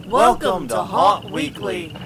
Welcome to Haunt Weekly.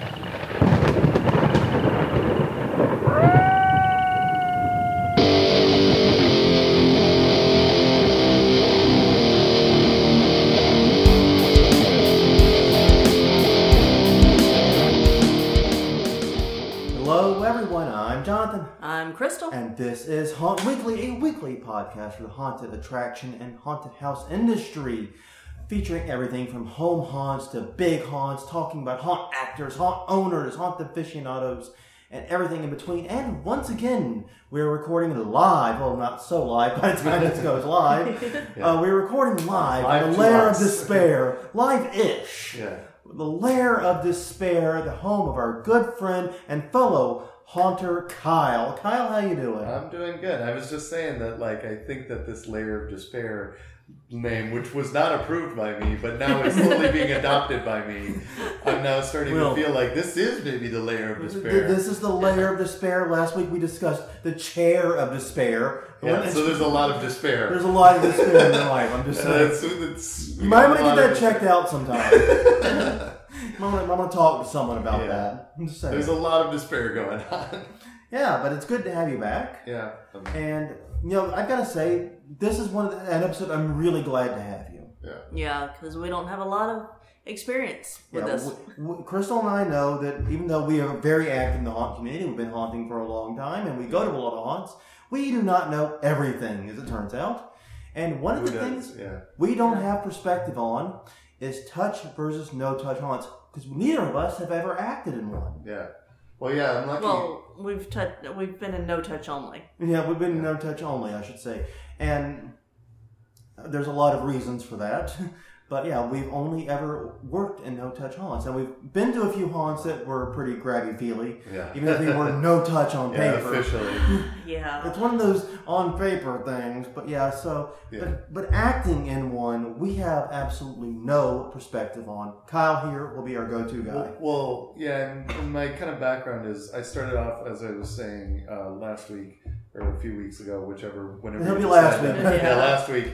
Hello everyone, I'm Jonathan. I'm Crystal. And this is Haunt Weekly, a weekly podcast for the haunted attraction and haunted house industry. Featuring everything from home haunts to big haunts, talking about haunt actors, haunt owners, haunt aficionados, and everything in between. And once again, we're recording live. Well, not so live by the time this goes live. We're recording live in the Lair of Despair. Live-ish. Yeah. The Lair of Despair, the home of our good friend and fellow haunter, Kyle. Kyle, how you doing? I'm doing good. I was just saying that, I think that this Lair of Despair name, which was not approved by me, but now is slowly being adopted by me, I'm now starting to feel like this is maybe the Lair of Despair. This is the Lair of Despair. Last week we discussed the Chair of Despair. Yeah, so there's a lot of despair. There's a lot of despair in your life, I'm just saying. You might want to get that checked out sometime. I'm going to talk to someone about that. I'm just saying. There's a lot of despair going on. Yeah, but it's good to have you back. Yeah. And, I've got to say, this is an episode I'm really glad to have you. Yeah, because we don't have a lot of experience with this. Crystal and I know that even though we are very active in the haunt community, we've been haunting for a long time, and we go to a lot of haunts, we do not know everything, as it turns out. And one of the things we don't have perspective on is touch versus no-touch haunts, because neither of us have ever acted in one. Yeah. Well, yeah, I'm lucky. Well, we've been in no touch only. Yeah, we've been in no touch only, I should say. And there's a lot of reasons for that. But yeah, we've only ever worked in no touch haunts. And we've been to a feely haunts that were pretty grabby-feely. Yeah. Even if they were no touch on paper. Yeah, officially. Yeah. It's one of those on paper things. But yeah, so but acting in one, we have absolutely no perspective on. Kyle here will be our go-to guy. Well, yeah, and my kind of background is I started off, as I was saying last week, or a few weeks ago, whenever It'll be you last said week. that. Yeah, last week.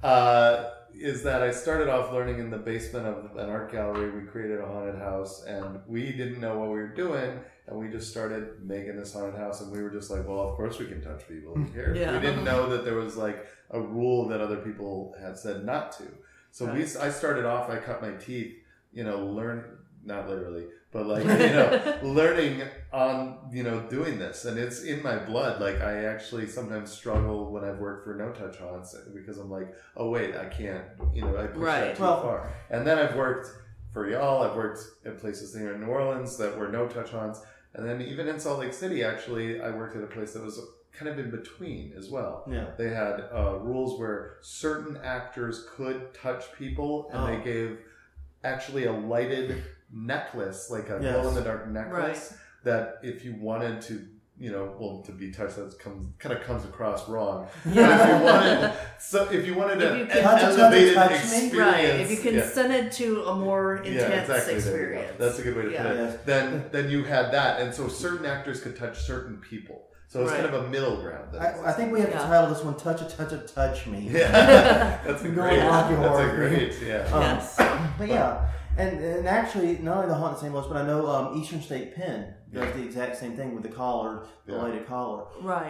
Is that I started off learning in the basement of an art gallery. We created a haunted house, and we didn't know what we were doing, and we just started making this haunted house, and we were just like, well, of course we can touch people here. Yeah. We didn't know that there was a rule that other people had said not to. So I started off, I cut my teeth, not literally, but learning on, doing this. And it's in my blood. I actually sometimes struggle when I've worked for no-touch haunts because I'm like, oh wait, I can't, I push that too far. And then I've worked for y'all, I've worked at places here in New Orleans that were no-touch haunts. And then even in Salt Lake City, actually, I worked at a place that was kind of in between as well. Yeah. They had rules where certain actors could touch people, and they gave actually a lighted necklace, like a glow-in-the-dark necklace, that if you wanted to, to be touched, that kind of comes across wrong. Yeah. If you wanted an elevated experience, right? If you consented to a more intense experience, that's a good way to put it. Then you had that, and so certain actors could touch certain people. So it's kind of a middle ground. I think we have to title this one "Touch Me." Yeah, that's a great. Yes. But yeah. And actually, not only the Haunted St. Louis, but I know Eastern State Pen does the exact same thing with the collar, the lighted collar. Right.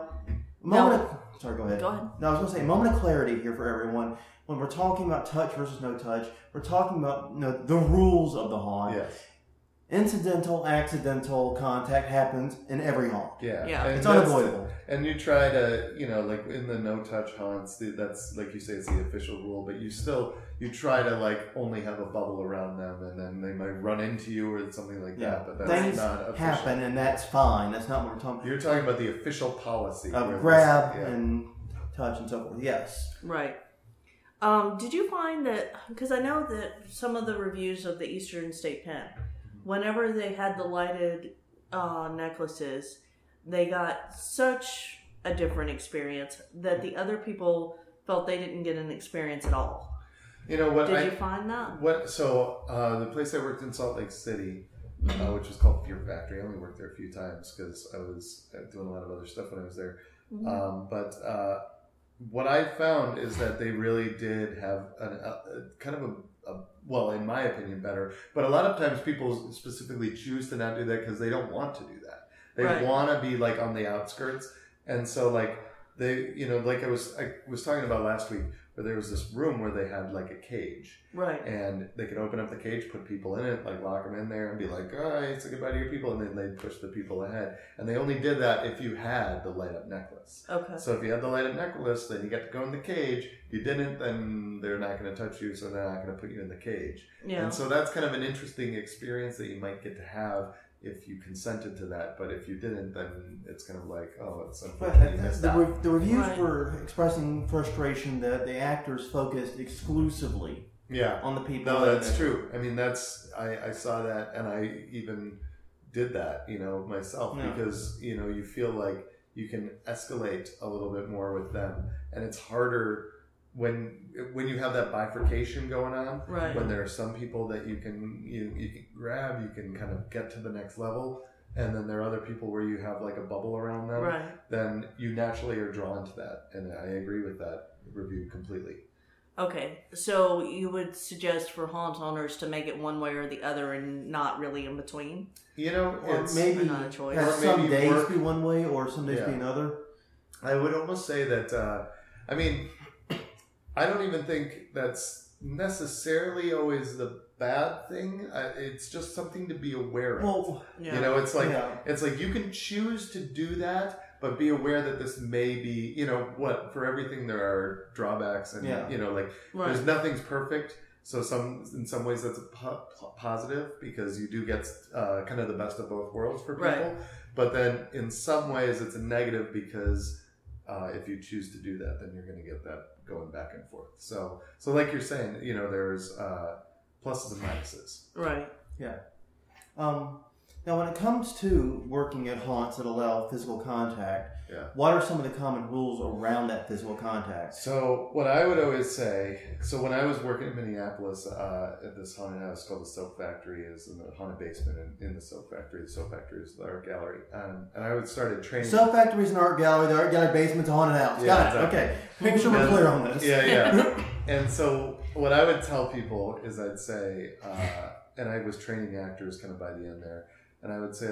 Sorry, go ahead. Go ahead. No, I was going to say, a moment of clarity here for everyone. When we're talking about touch versus no touch, we're talking about the rules of the haunt. Yes. Incidental, accidental contact happens in every haunt. Yeah. It's unavoidable. And you try to, in the no-touch haunts, that's, like you say, it's the official rule, but you try to, only have a bubble around them, and then they might run into you or something like that, but that's things not official. happen, and that's fine. That's not what we're talking about. You're talking about the official policy. Of grab and touch and so forth. Yes. Right. Did you find that, because I know that some of the reviews of the Eastern State Pen, whenever they had the lighted necklaces, they got such a different experience that the other people felt they didn't get an experience at all. You know what? Did you find that? The place I worked in Salt Lake City, which was called Fear Factory. I only worked there a few times because I was doing a lot of other stuff when I was there. But what I found is that they really did have kind of well, in my opinion, better. But a lot of times people specifically choose to not do that because they don't want to do that. They want to be like on the outskirts. And so like they, like I was talking about last week, where there was this room where they had like a cage. Right. And they could open up the cage, put people in it, like lock them in there and be like, all right, say goodbye to your people. And then they'd push the people ahead. And they only did that if you had the light up necklace. Okay. So if you had the light up necklace, then you get to go in the cage. If you didn't, then they're not going to touch you. So they're not going to put you in the cage. Yeah. And so that's kind of an interesting experience that you might get to have if you consented to that, but if you didn't, then it's kind of like, oh, it's unfortunate you missed out. The reviews were expressing frustration that the actors focused exclusively on the people. No, that's true. I mean, I saw that, and I even did that, myself, because, you feel like you can escalate a little bit more with them, and it's harder when you have that bifurcation going on, when there are some people that you can grab, you can kind of get to the next level, and then there are other people where you have like a bubble around them, then you naturally are drawn to that. And I agree with that review completely. Okay, so you would suggest for haunt owners to make it one way or the other and not really in between? Or it's maybe not a choice. Have some days be one way or some days be another? I would almost say that, I don't even think that's necessarily always the bad thing. It's just something to be aware of. Well, it's like you can choose to do that, but be aware that this may be, for everything there are drawbacks, and there's nothing's perfect. So in some ways that's a positive, because you do get kind of the best of both worlds for people. But then in some ways it's a negative, because if you choose to do that, then you're going to get that going back and forth. So like you're saying, there's pluses and minuses. Right. Yeah. Now, when it comes to working at haunts that allow physical contact, what are some of the common rules around that physical contact? So what I would always say, when I was working in Minneapolis at this haunted house called the Soap Factory, is in the haunted basement in the Soap Factory. The Soap Factory is the art gallery. And I would started training. Soap Factory is an art gallery. The art gallery basement's a haunted house. Got it. Exactly. Okay. Make sure we're clear on this. Yeah. And so what I would tell people is I'd say, and I was training actors kind of by the end there, and I would say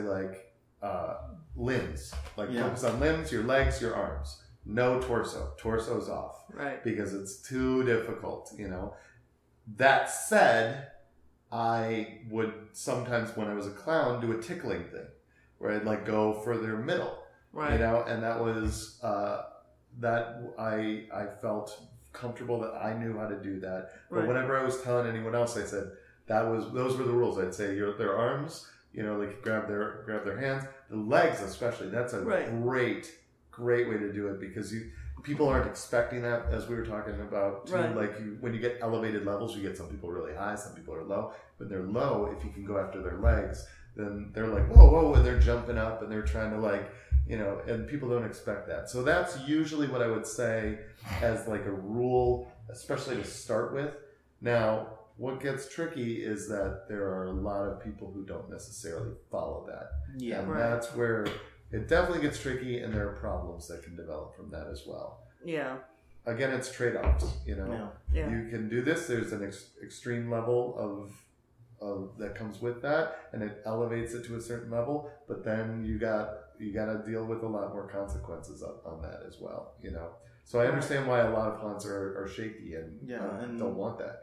limbs, focus on limbs, your legs, your arms. No torso. Torso's off. Right. Because it's too difficult, That said, I would sometimes, when I was a clown, do a tickling thing where I'd go for their middle. Right. And that was that I felt comfortable that I knew how to do that. But whenever I was telling anyone else, I said those were the rules. I'd say their arms, grab their hands, the legs especially. That's a great way to do it, because people aren't expecting that, as we were talking about too. When you get elevated levels, you get some people really high, some people are low. When they're low, if you can go after their legs, then they're like whoa, and they're jumping up and they're trying to and people don't expect that. So that's usually what I would say as a rule, especially to start with. Now, what gets tricky is that there are a lot of people who don't necessarily follow that. Yeah, and that's where it definitely gets tricky, and there are problems that can develop from that as well. Yeah. Again, it's trade-offs, Yeah. You can do this. There's an extreme level of that comes with that, and it elevates it to a certain level, but then you got to deal with a lot more consequences on that as well, So I understand why a lot of haunts are shaky and don't want that,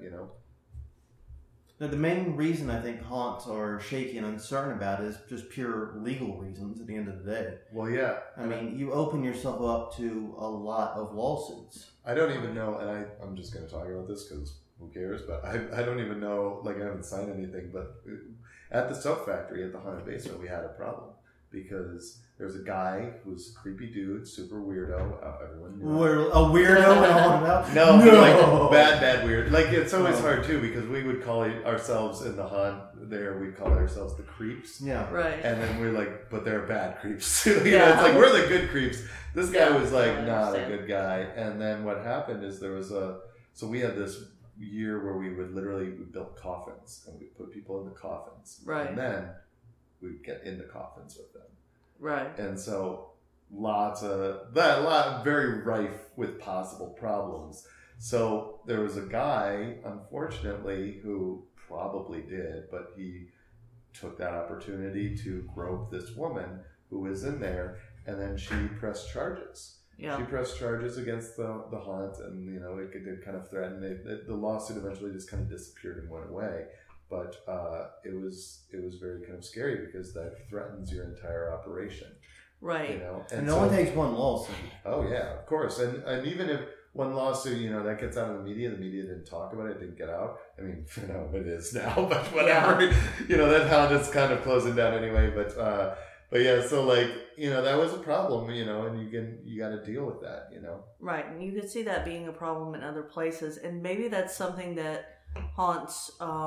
Now, the main reason I think haunts are shaky and uncertain about it is just pure legal reasons at the end of the day. Well, yeah. I mean, you open yourself up to a lot of lawsuits. I don't even know, and I'm just going to talk about this because who cares, but I don't even know, I haven't signed anything, but at the Soap Factory, at the haunted basement, we had a problem. Because there's a guy who's a creepy dude, super weirdo. Everyone knew a weirdo in a haunted house? No. Bad weird. It's always hard too, because we would call ourselves in the haunt there. We'd call ourselves the creeps. Yeah, right. And then we're but they're bad creeps. It's we're the good creeps. This guy was not a good guy. And then what happened is so we had this year where we built coffins and we put people in the coffins. Right. And then we'd get in the coffins with them. Right. And so very rife with possible problems. So there was a guy, unfortunately, who probably did, but he took that opportunity to grope this woman who was in there, and then she pressed charges. Yeah. She pressed charges against the haunt, and it did kind of threaten. The lawsuit eventually just kind of disappeared and went away. But it was very kind of scary because that threatens your entire operation. Right. And it only takes one lawsuit. Oh yeah, of course. And even if one lawsuit, that gets out of the media didn't talk about it, didn't get out. I mean, it is now, but whatever. Yeah. That hound is kind of closing down anyway. But yeah, so that was a problem, and you got to deal with that, Right, and you could see that being a problem in other places, and maybe that's something that haunts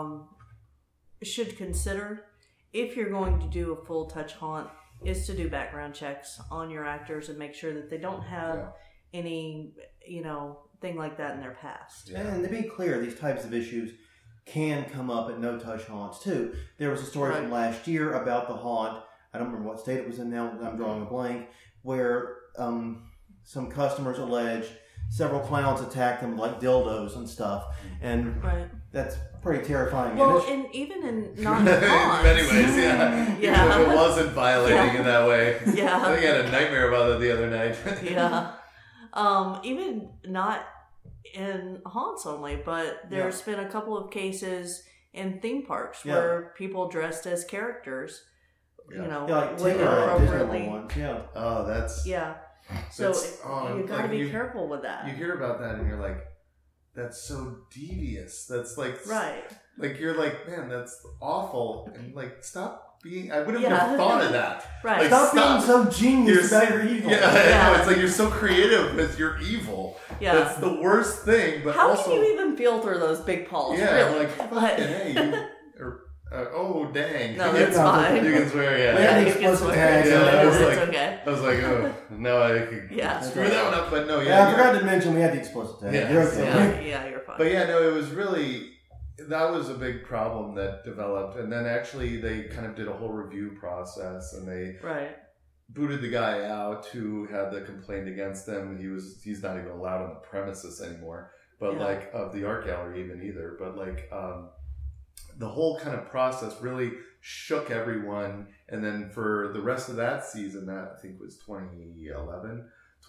should consider if you're going to do a full touch haunt, is to do background checks on your actors and make sure that they don't have any, thing like that in their past. Yeah. And to be clear, these types of issues can come up at no touch haunts too. There was a story from last year about the haunt. I don't remember what state it was in now. I'm drawing a blank. Where some customers allege several clowns attacked them with like dildos and stuff, and that's pretty terrifying. Well, and even in non haunts, in many ways, yeah. Even if it wasn't violating in that way. Yeah, I think I had a nightmare about it the other night. Yeah, even not in haunts only, but there's been a couple of cases in theme parks where people dressed as characters. Like way appropriately. Oh, that's So you got to be careful with that. You hear about that and you're like, that's so devious. That's like like you're like, man, that's awful. And like, stop being. I would have never thought of that. Right. Like, stop being so genius about your evil. Yeah, I know. It's like you're so creative with your evil. Yeah. That's the worst thing. But how also, can you even feel through those big paws? Yeah, really? like fucking hey, oh dang! No, that's fine. You can swear, Yeah, you can swear. It's okay. I was like, oh, no, I could screw that one up, but no, I forgot to mention we had the explicit tag. Yeah, you're okay. Yeah, you're fine. But yeah, no, it was really, that was a big problem that developed, and then actually they kind of did a whole review process, and they booted the guy out who had the complaint against him. He's not even allowed on the premises anymore, but like of the art gallery even either, but like. The whole kind of process really shook everyone. And then for the rest of that season, that I think was 2011,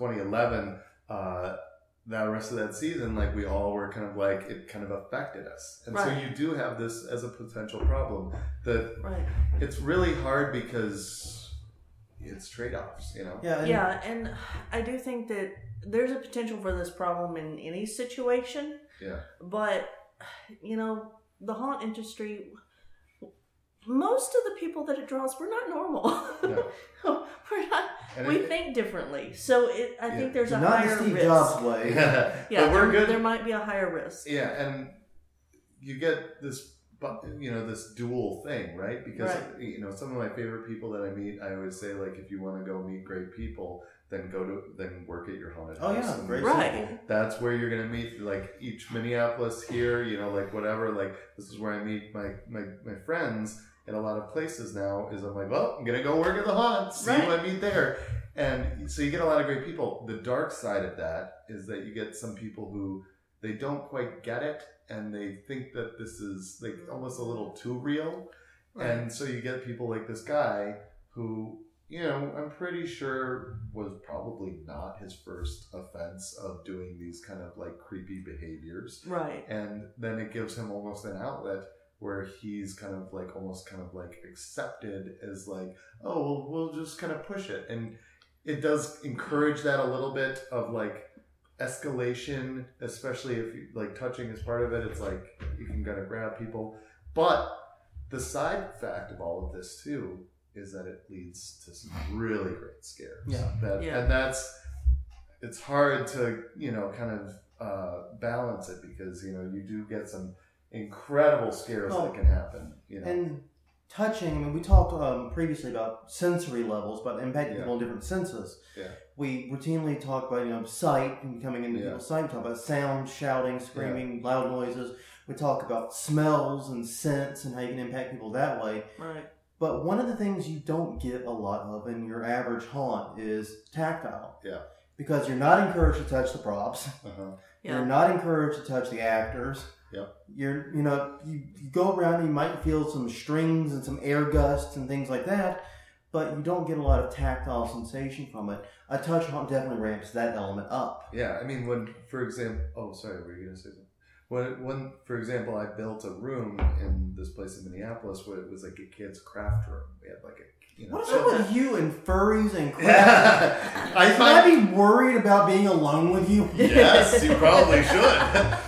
that rest of that season, like we all were kind of like, it kind of affected us. And so you do have this as a potential problem that it's really hard because it's trade-offs, Yeah, and I do think that there's a potential for this problem in any situation. Yeah. But, the haunt industry, most of the people that it draws, we're not normal. No. We're not. We think differently, so I think there's a not higher Steve risk. Jobs way. But we're good. There might be a higher risk. Yeah, and you get this, this dual thing, right? Because some of my favorite people that I meet, I always say, like, if you want to go meet great people, then work at your haunted house. Oh yeah, great. Right. That's where you're gonna meet, like, each Minneapolis here, like whatever. Like, this is where I meet my friends in a lot of places now. Is I'm like, well, I'm gonna go work at the haunt, see who I meet there, and so you get a lot of great people. The dark side of that is that you get some people who they don't quite get it, and they think that this is like almost a little too real, and so you get people like this guy who. I'm pretty sure was probably not his first offense of doing these kind of like creepy behaviors. Right. And then it gives him almost an outlet where he's kind of like almost kind of like accepted as like, oh, well, we'll just kind of push it. And it does encourage that a little bit of like escalation, especially if you, like touching is part of it. It's like you can kind of grab people. But the side fact of all of this too is that it leads to some really great scares. And it's hard to, kind of balance it because, you do get some incredible scares that can happen, And touching, we talked previously about sensory levels, about impacting people on different senses. Yeah. We routinely talk about, sight and coming into people's sight. We talk about sound, shouting, screaming, loud noises. We talk about smells and scents and how you can impact people that way. Right. But one of the things you don't get a lot of in your average haunt is tactile. Yeah. Because you're not encouraged to touch the props. Yeah. You're not encouraged to touch the actors. Yep. You go around and you might feel some strings and some air gusts and things like that, but you don't get a lot of tactile sensation from it. A touch haunt definitely ramps that element up. Yeah, I mean, when, for example, were you going to say something? When, for example, I built a room in this place in Minneapolis where it was like a kid's craft room. We had like a, What is up with you and furries and craft? Should I be worried about being alone with you? Yes, you probably should.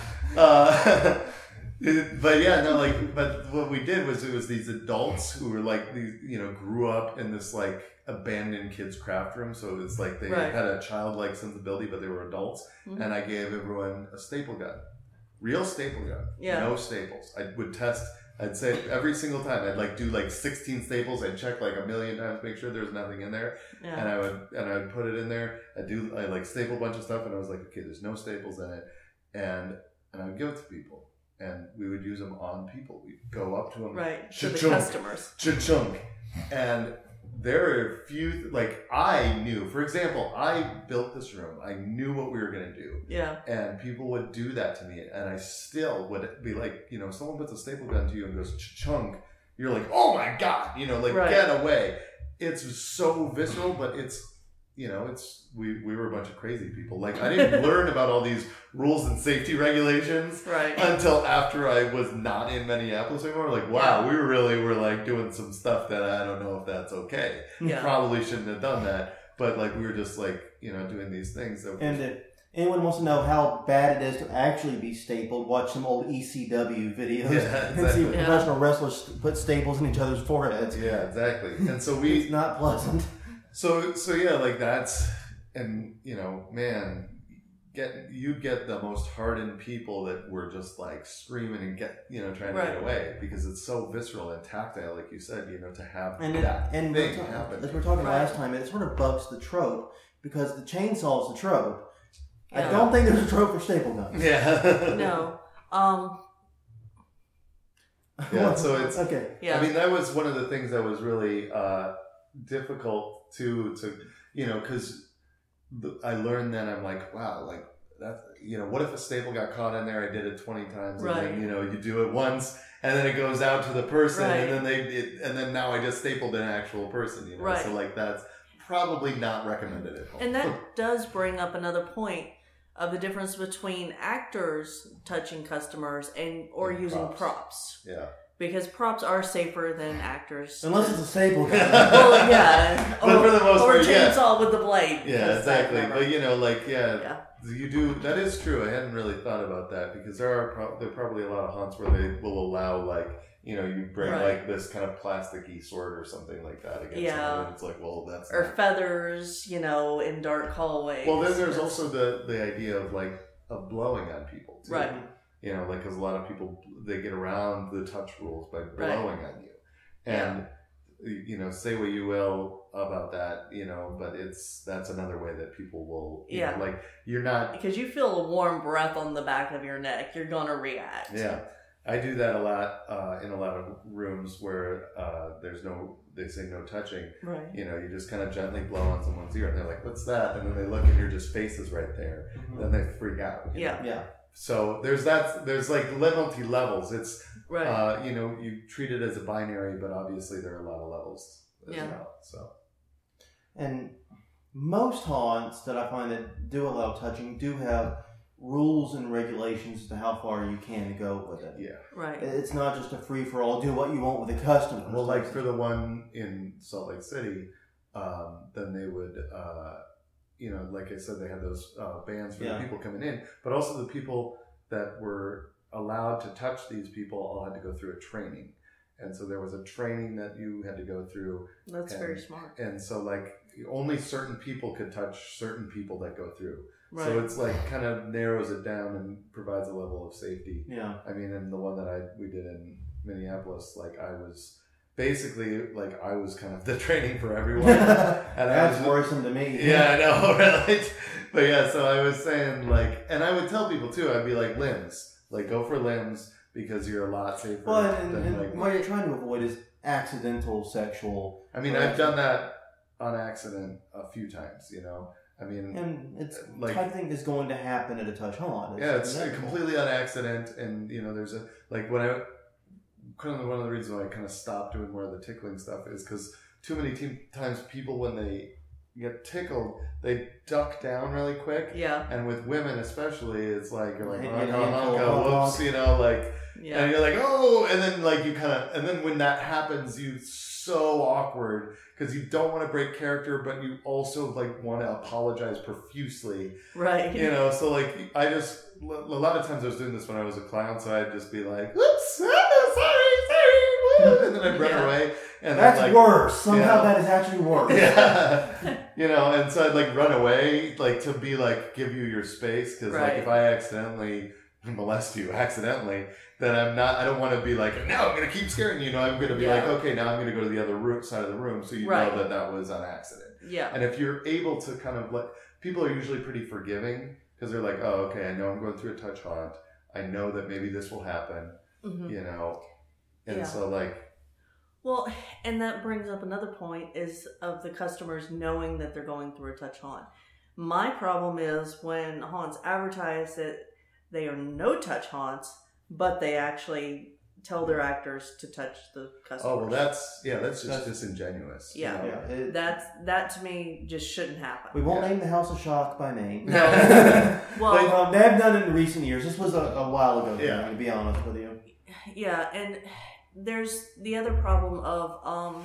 But yeah, no, like, but what we did was it was these adults who were like these, grew up in this like abandoned kids craft room. So it's like they had a childlike sensibility, but they were adults. Mm-hmm. And I gave everyone a staple gun, real staple gun, no staples. I would test. I'd say every single time I'd do 16 staples. I'd check like a million times, make sure there's nothing in there, and I would put it in there. I staple a bunch of stuff, and I was like, okay, there's no staples in it, and I would give it to people. And we would use them on people. We'd go up to them. Right, to the customers. Cha-chunk. And there are a few, I knew, for example, I built this room. I knew what we were going to do. Yeah. And people would do that to me. And I still would be like, if someone puts a staple gun to you and goes cha-chunk, you're like, oh my God, get away. It's so visceral, but it's, we were a bunch of crazy people. I didn't learn about all these rules and safety regulations until after I was not in Minneapolis anymore. Wow, we really were doing some stuff that I don't know if that's okay. Yeah. Probably shouldn't have done that. But we were just doing these things. And if anyone wants to know how bad it is to actually be stapled, watch some old ECW videos and see professional wrestlers put staples in each other's foreheads. Yeah, exactly. And so it's not pleasant. So yeah, that's, and man, you'd get the most hardened people that were just screaming and trying to get away because it's so visceral and tactile, like you said, to have that thing happen. As we were talking last time, it sort of bucks the trope because the chainsaw's the trope. Yeah. I don't think there's a trope for staple guns. Yeah. No. Yeah. So it's okay. Yeah. I mean, that was one of the things that was really difficult to because I learned then I'm like, wow, that, what if a staple got caught in there? I did it 20 times, and then you do it once, and then it goes out to the person, and then and then now I just stapled an actual person, So that's probably not recommended at home. And that does bring up another point of the difference between actors touching customers or using props. Yeah. Because props are safer than actors. Unless it's a staple gun. Well, yeah. But for the most part, or chainsaw with the blade. Yeah, exactly. But you do. That is true. I hadn't really thought about that because there are probably a lot of haunts where they will allow you bring this kind of plasticky sword or something like that against someone, and it's that's or feathers, in dark hallways. Well, then there's also the idea of blowing on people too. Right. Because a lot of people, they get around the touch rules by blowing on you. And, say what you will about that, but that's another way that people will, you're not... Because you feel a warm breath on the back of your neck, you're going to react. Yeah. I do that a lot in a lot of rooms where they say no touching. Right. You just kind of gently blow on someone's ear and they're like, what's that? And then they look and your face is right there. Mm-hmm. Then they freak out. Yeah. So there's multi-levels. It's, you treat it as a binary, but obviously there are a lot of levels as well. So. And most haunts that I find that do allow touching do have rules and regulations as to how far you can go with it. Yeah. Right. It's not just a free-for-all, do what you want with the customer. Well, for the one in Salt Lake City, then they would... like I said, they had those bans for the people coming in, but also the people that were allowed to touch these people all had to go through a training. And so there was a training that you had to go through. That's very smart. And so only certain people could touch certain people that go through. Right. So it's kind of narrows it down and provides a level of safety. Yeah. I mean, and the one that we did in Minneapolis, I was... Basically, I was kind of the training for everyone. And that's worrisome to me. Yeah, I know, right? But yeah, so I was saying, and I would tell people too, I'd be like, limbs. Go for limbs because you're a lot safer. Well, and what you're trying to avoid is accidental sexual... I mean, I've done that on accident a few times, I mean, And it's like, type of thing is going to happen at a touch haunt. it's completely on accident, and there's a like when I kind of one of the reasons why I kind of stopped doing more of the tickling stuff is because too many times people when they get tickled they duck down really quick. Yeah. And with women especially, it's like you're like Whoops, like. Yeah. And you're like, oh, and then like you kind of, and then when that happens, so awkward because you don't want to break character, but you also like want to apologize profusely, Right. So like a lot of times I was doing this when I was a clown, so I'd just be like, "Oops, sorry," and then I'd run away, and that's then, like, worse. Somehow that is actually worse. Yeah, and so I'd like run away, like to be like give you your space because like if I accidentally molest you accidentally, then I don't want to be like, no, I'm going to keep scaring you. I'm going to be like, okay, now I'm going to go to the other side of the room so you know that was an accident. Yeah. And if you're able to kind of people are usually pretty forgiving because they're like, oh, okay, I know I'm going through a touch haunt. I know that maybe this will happen, and so like. Well, and that brings up another point is of the customers knowing that they're going through a touch haunt. My problem is when haunts advertise that they are no touch haunts, but they actually tell their actors to touch the customers. Oh, well, that's just disingenuous. Yeah. That to me just shouldn't happen. We won't name the House of Shock by name. No. Well, they have done it in recent years. This was a while ago, to be honest with you. Yeah, and there's the other problem of,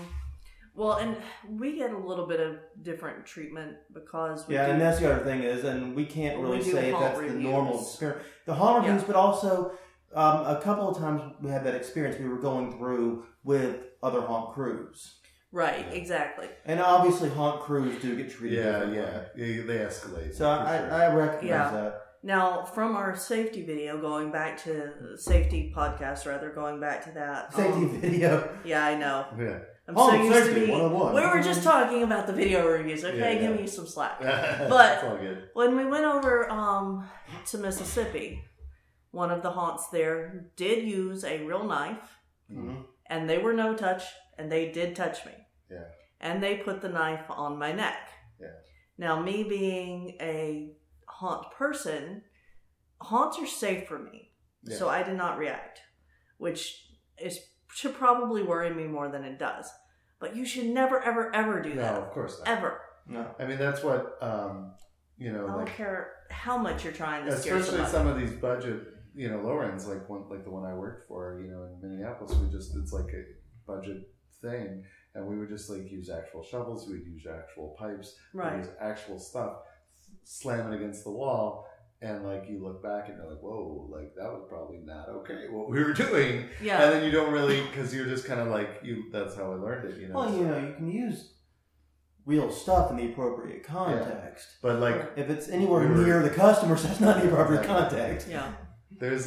and we get a little bit of different treatment because and that's the other thing is, and we can't really say if that's the normal experience. The haunt reviews, but also a couple of times we had that experience we were going through with other haunt crews. Right, exactly. And obviously haunt crews do get treated differently. They escalate. So I recognize that. Now, from our safety video, going back to safety podcast, going back to that. Safety video. Yeah, I know. Yeah. I'm so used safety, to be. 101. We were just talking about the video reviews, okay? Give me some slack. But But all good. when we went over to Mississippi, one of the haunts there did use a real knife, and they were no touch, and they did touch me. Yeah. And they put the knife on my neck. Yeah. Now, me being a haunt person, haunts are safe for me, so I did not react, which should probably worry me more than it does. But you should never, ever, ever do that. No, of course not. Ever. No. I mean, that's what I don't care how much you're trying to scare somebody. Especially some of these budget, lower ends, like the one I worked for, in Minneapolis, it's like a budget thing, and we would just like use actual shovels, we'd use actual pipes, we'd use actual stuff, slam it against the wall, and like you look back and you're like, whoa, like that was probably not okay what we were doing. Yeah. And then you don't really, because you're just kind of like that's how I learned it. Well, you can use real stuff in the appropriate context, but like if it's anywhere near the customers, that's not the appropriate context. Yeah. There's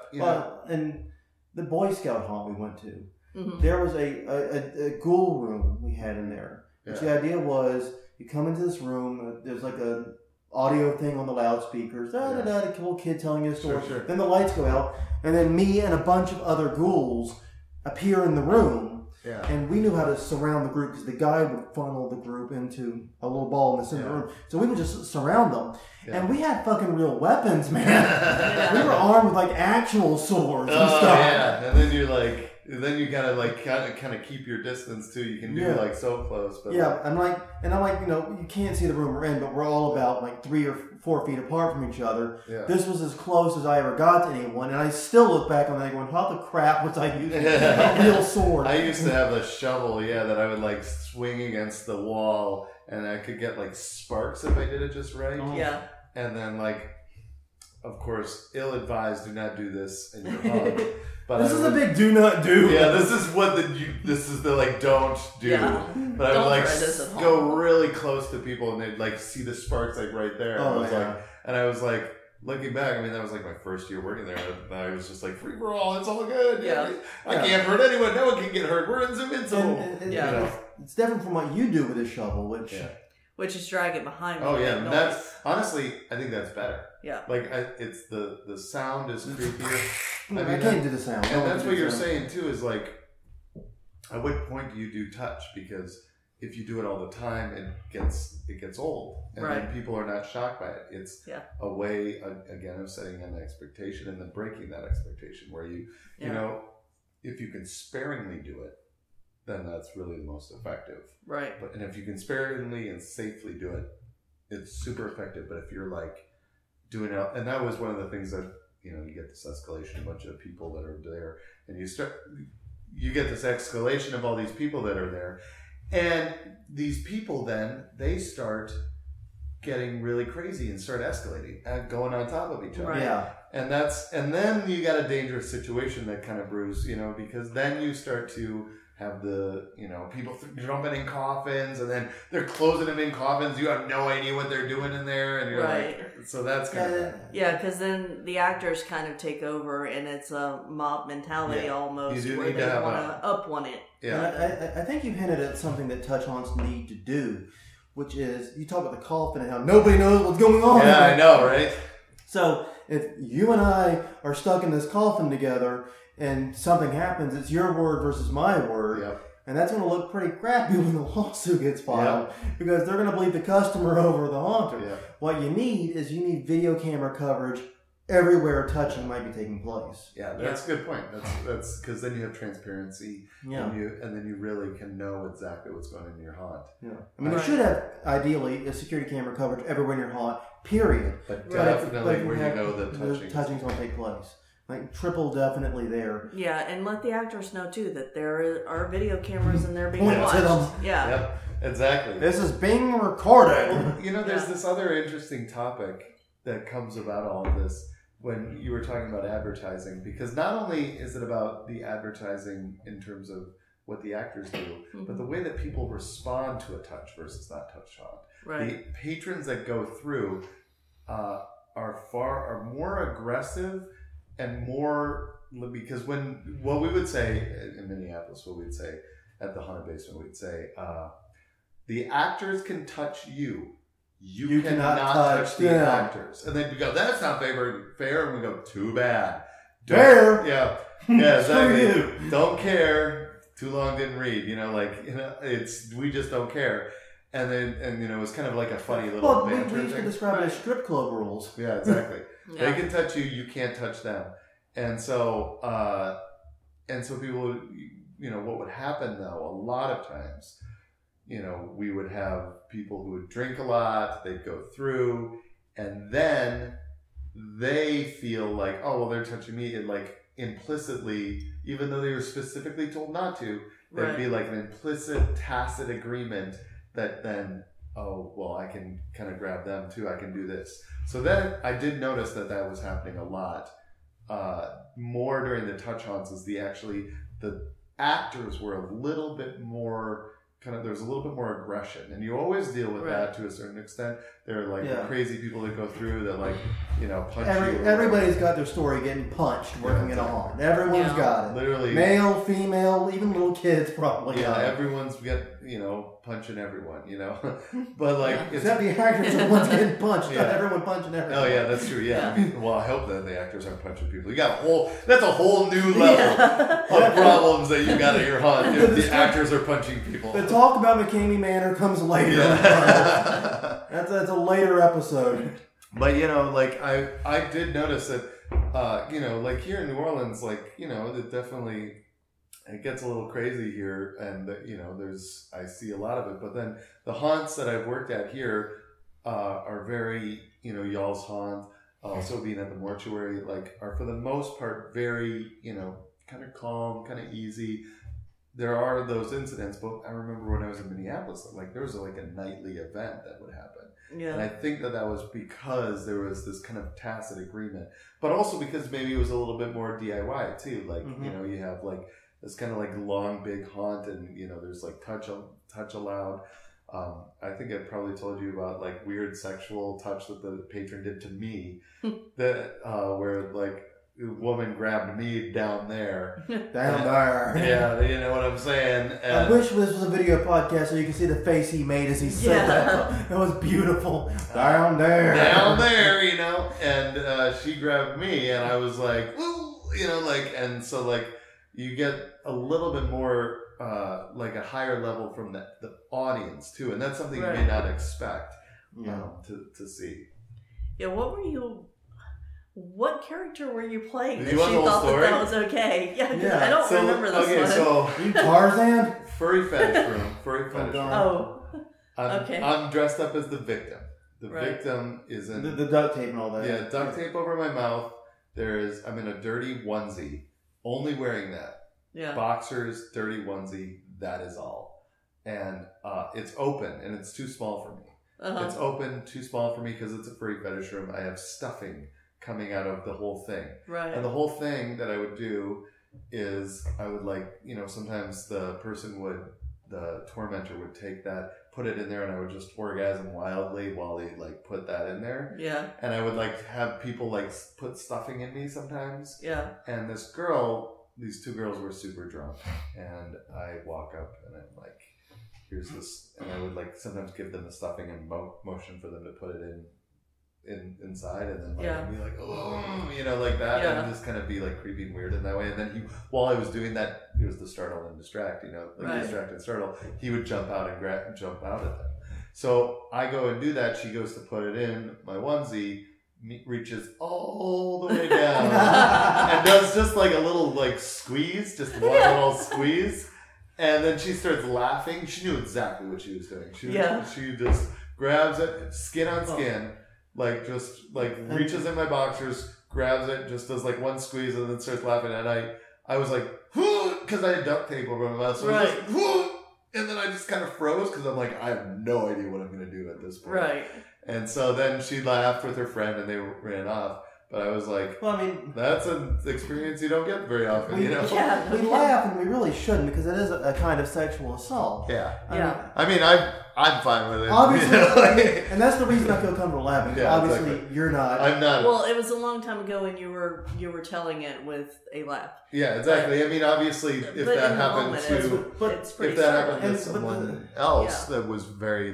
and the Boy Scout haunt we went to, there was a ghoul room we had in there. Which the idea was you come into this room, there's like a audio thing on the loudspeakers, the little kid telling you a story. Sure. Then the lights go out, and then me and a bunch of other ghouls appear in the room. Yeah. And we knew how to surround the group because the guy would funnel the group into a little ball in the center of the room. So we would just surround them. Yeah. And we had fucking real weapons, man. We were armed with like actual swords and stuff. Yeah. And then you're like, you gotta like kind of keep your distance too. You can do like so close, but I'm like, you can't see the room we're in, but we're all about like 3 or 4 feet apart from each other. Yeah. This was as close as I ever got to anyone, and I still look back on that going, how the crap was I using a real sword? I used to have a shovel, that I would like swing against the wall, and I could get like sparks if I did it just right. Yeah. And then like, of course, ill-advised, do not do this in your home. But this is a big do not do. Yeah, this is the like don't do. Yeah. But I would like go really close to people and they'd like see the sparks like right there. And I was like looking back, I mean that was like my first year working there, and I was just like free for all, it's all good. Yeah. I can't hurt anyone, no one can get hurt. We're invincible. It's different from what you do with a shovel, which is drag it behind me. Oh yeah, and that's honestly, I think that's better. Yeah, like it's the sound is creepier. I can't do the sound, and that's what you're saying too. Is like, at what point do you do touch? Because if you do it all the time, it gets old, and then people are not shocked by it. It's a way again of setting an expectation and then breaking that expectation. Where you know, if you can sparingly do it, then that's really the most effective. Right. And if you can sparingly and safely do it, it's super effective. But if you're like doing it, and that was one of the things that, you know, you get this escalation, a bunch of people that are there, and you get this escalation of all these people that are there, and these people then they start getting really crazy and start escalating and going on top of each other. Right. Yeah. And then you got a dangerous situation that kind of brews, you know, because then you start to have the, you know, people jumping in coffins, and then they're closing them in coffins. You have no idea what they're doing in there, and you're like, so that's kind of because then the actors kind of take over, and it's a mob mentality almost, where they want to up one it. Yeah, I think you hinted at something that touch ons need to do, which is you talk about the coffin and how nobody knows what's going on. Yeah, I know, right? So if you and I are stuck in this coffin together, and something happens, it's your word versus my word. Yep. And that's going to look pretty crappy when the lawsuit gets filed, because they're going to believe the customer over the haunter. Yep. What you need is video camera coverage everywhere touching might be taking place. Yeah, that's a good point. That's because then you have transparency, and then you really can know exactly what's going on in your haunt. Yeah, I mean, you should have ideally a security camera coverage everywhere in your haunt. Period. But definitely where you know the touching's going to take place. Like triple definitely there. Yeah, and let the actors know too that there are video cameras and they're being watched. Yeah. Yep, exactly. This is being recorded. Well, you know, there's this other interesting topic that comes about all of this when you were talking about advertising, because not only is it about the advertising in terms of what the actors do, but the way that people respond to a touch versus not touch haunt. Right. The patrons that go through are more aggressive and more, because what we would say in Minneapolis, what we'd say at the Haunted Basement, we'd say, the actors can touch you. You cannot touch the actors. And then we go, that's not fair. And we go, too bad. Fair. Yeah, exactly. Don't care. Too long didn't read. You know, we just don't care. And then, you know, it was kind of like a funny little banter. We used to describe it as strip club rules. Yeah, exactly. They can touch you. You can't touch them. And so people, you know, what would happen though, a lot of times, you know, we would have people who would drink a lot, they'd go through, and then they feel like, oh, well, they're touching me, and like implicitly, even though they were specifically told not to, there'd be like an implicit, tacit agreement that then, oh, well, I can kind of grab them too, I can do this. So then I did notice that was happening a lot. More during the touch haunts is the actors were a little bit more there's a little bit more aggression, and you always deal with that to a certain extent. There are the crazy people that go through that punch you. Everybody's got their story getting punched working in a haunt. Everyone's got it. Literally. Male, female, even little kids probably. Yeah, everyone's punching everyone, But except the actors are the ones getting punched. Not everyone punching everyone. Oh yeah, that's true. Yeah. I mean, well, I hope that the actors aren't punching people. You got that's a whole new level of problems that you got at your haunt if the actors are punching people. The talk about McCamey Manor comes later. Yeah. That's a later episode. But I did notice that here in New Orleans, it definitely. It gets a little crazy here, and I see a lot of it. But then the haunts that I've worked at here are very, y'all's haunt, also being at the mortuary, are for the most part very, kind of calm, kind of easy. There are those incidents, but I remember when I was in Minneapolis, there was a nightly event that would happen. Yeah. And I think that was because there was this kind of tacit agreement, but also because maybe it was a little bit more DIY too. You have it's kind of long big haunt, and there's touch allowed. I think I probably told you about weird sexual touch that the patron did to me, that where a woman grabbed me down there. Yeah, you know what I'm saying. And I wish this was a video podcast so you can see the face he made as he said that. It was beautiful. Down there, and she grabbed me, and I was like, woo, and so you get a little bit more like a higher level from the audience too, and that's something you may Right. not expect Yeah. to see. Yeah, what character were you playing Do that you she want the whole thought story? that was okay? Yeah, 'cause Yeah, I don't So, remember this okay, one. so You Tarzan? furry fetish room, furry fetish room. Oh, I'm, okay. I'm dressed up as the victim. The Right. victim is in The duct tape and all that. yeah, duct tape over my mouth. I'm in a dirty onesie, only wearing that. yeah. Boxers, dirty onesie, that is all. And it's open, and it's too small for me. Uh-huh. It's open, too small for me because it's a furry fetish room. I have stuffing coming out of the whole thing. Right. And the whole thing that I would do is I would sometimes the tormentor would take that, put it in there, and I would just orgasm wildly while they put that in there. Yeah. And I would have people put stuffing in me sometimes. Yeah. And these two girls were super drunk, and I walk up and I'm like, here's this, and I would sometimes give them the stuffing and motion for them to put it inside, and then Yeah. I'd be like, oh, like that, Yeah. and just kind of be creepy and weird in that way. And then while I was doing that, it was the startle and distract, Right. distract and startle. He would jump out and jump out at them. So I go and do that. She goes to put it in my onesie, reaches all the way down, and does just a little squeeze, just one little squeeze. And then she starts laughing. She knew exactly what she was doing. She just grabs it, skin on skin, reaches in my boxers, grabs it, just does one squeeze, and then starts laughing. And I was like, because I had duct tape over my mouth, so I was just, and then I just kind of froze because I'm I have no idea what I'm going to do at this point. Right. And so then she laughed with her friend, and they ran off. But I was like, Well, I mean, that's an experience you don't get very often, we Yeah. laugh and we really shouldn't because it is a kind of sexual assault. Yeah. Yeah. I mean, I'm fine with it. Obviously, and that's the reason I feel comfortable laughing. Yeah, Obviously, exactly. you're not. I'm not. Well, it was a long time ago, and you were telling it with a laugh. Yeah, exactly. I mean, obviously, if But that in the happened moment, to it's pretty if that startling. happened to And- but someone else Yeah. that was very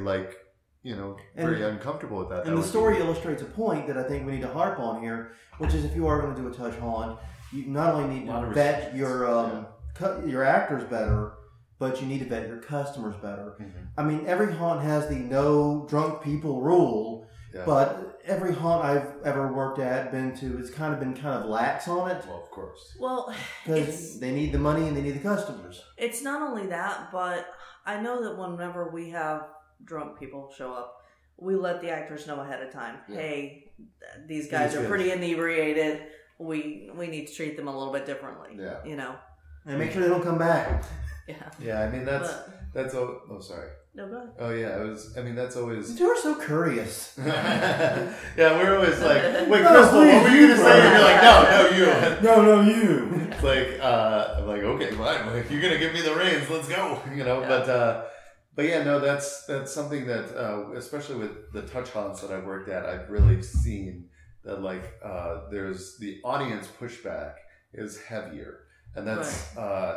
very uncomfortable with that. And the story illustrates a point that I think we need to harp on here, which is if you are going to do a touch haunt, you not only need A lot to of vet restrictions. your actors better, but you need to vet your customers better. Mhm. I mean, every haunt has the no drunk people rule, Yeah. but every haunt I've ever worked at, been to, has kind of lax on it Well, of course. Well, because they need the money and they need the customers. it's not only that, but I know that whenever we have drunk people show up, we let the actors know ahead of time. Yeah. Hey, these guys are pretty inebriated. We need to treat them a little bit differently. Yeah. And make sure they don't come back. Yeah. Yeah, I mean that's But, oh sorry. no, go ahead. Oh yeah, that's always. You are so curious. Yeah, we're always like, wait, No, Crystal, what were please, you gonna say? And you're like, no, you. No, you. It's I'm like, okay, fine. Well, if you're gonna give me the reins, let's go. Yeah. But yeah, no, that's something that, especially with the touch haunts that I've worked at, I've really seen that there's the audience pushback is heavier, and that's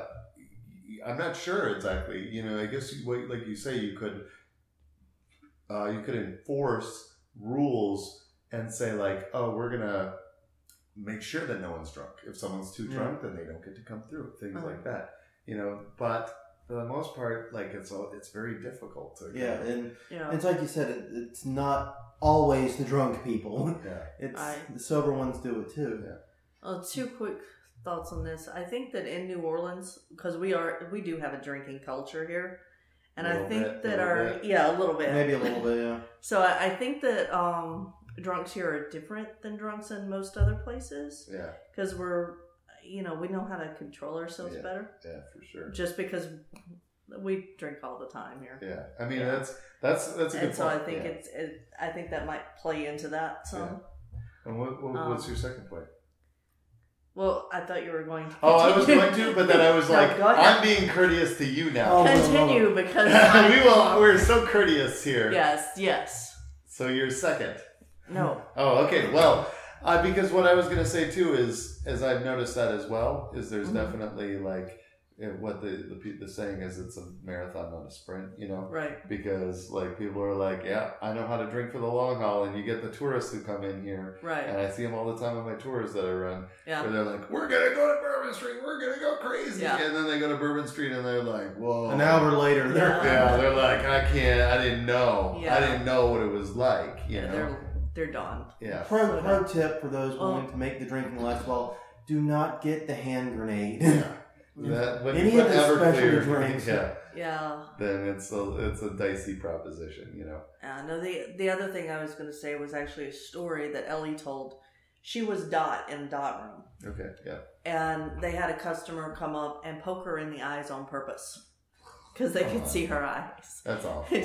I'm not sure exactly. I guess like you say, you could enforce rules and say oh, we're gonna make sure that no one's drunk. If someone's too drunk, then they don't get to come through. Things like that. But for the most part, it's very difficult to. Yeah, and Yeah. it's like you said, it's not always the drunk people. Yeah. It's the sober ones do it too. Yeah. Oh, 2 quick thoughts on this. I think that in New Orleans, because we do have a drinking culture here, and I think that a little bit, Maybe a little bit, yeah. So I think that drunks here are different than drunks in most other places. Yeah. Because we know how to control ourselves better. Yeah, for sure. Just because we drink all the time here. Yeah, I mean that's a good And so point. I think I think that might play into that some. Yeah. And what's your second point? Well, I thought you were going to. Oh, I was going to, but then I was No, like, go ahead. I'm being courteous to you now. Oh. Continue because We're so courteous here. Yes. So you're second. No. Oh, okay. Well, because what I was going to say too is, as I've noticed that as well, is there's definitely what the saying is, it's a marathon, not a sprint, you know? Right. Because, like, people are like, yeah, I know how to drink for the long haul, and you get the tourists who come in here, Right. and I see them all the time on my tours that I run, Yeah. where they're like, we're going to go to Bourbon Street, we're going to go crazy, Yeah. and then they go to Bourbon Street, and they're like, whoa. An hour later, They're like, I didn't know. Yeah. I didn't know what it was like, you know? They're done. Yeah. Pro tip for those wanting to make the drinking lifestyle: do not get the hand grenade. Yeah. That, when Any you of put the Everclear, specialty drinks. Yeah. then it's a dicey proposition, you know. No, the other thing I was going to say was actually a story that Ellie told. She was Dot in Dot Room. Okay, yeah. And they had a customer come up and poke her in the eyes on purpose. Because they could see her eyes. That's awful.